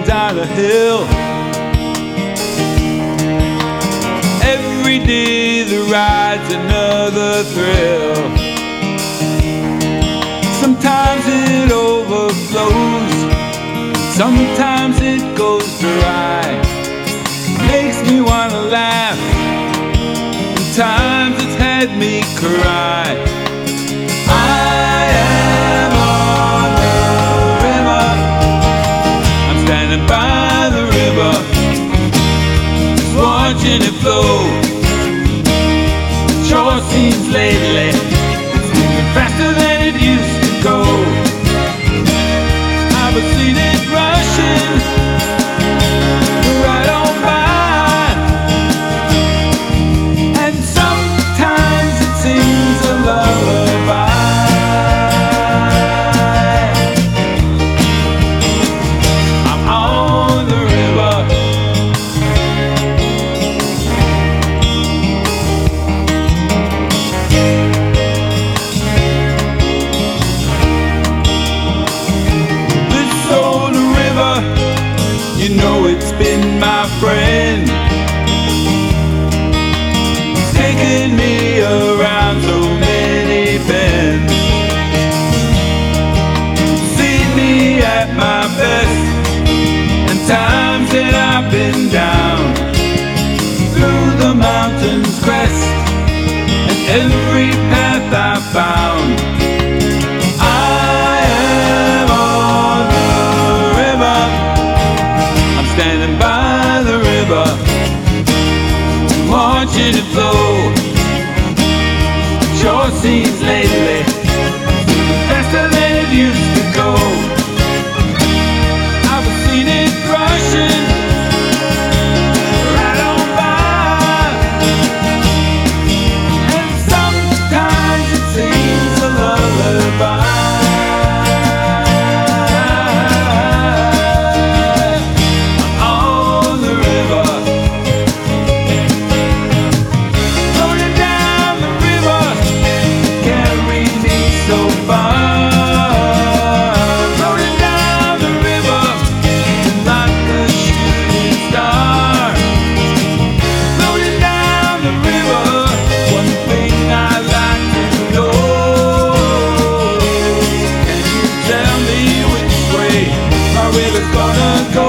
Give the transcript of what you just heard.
down a hill. Every day the ride's another thrill. Sometimes it overflows, sometimes it goes dry. Makes me wanna laugh, and times it's had me cry. I am on the river, I'm standing by the river, just watching it flow. It sure seems lately it's moving faster than it used to go. I've seen it rushing right on by, and sometimes it sings a lullaby. I'm on the river, this old river, you know it's been my friend. It's taken me around so many bends, seen me at my best, and times that I've been down through the mountain's crest, and every path I found. I am on the river, I'm standing by the river, watching it flow. Sure seems lately faster than it used to go. I've seen it rushing right on by, and sometimes it seems a lullaby. River's gonna go.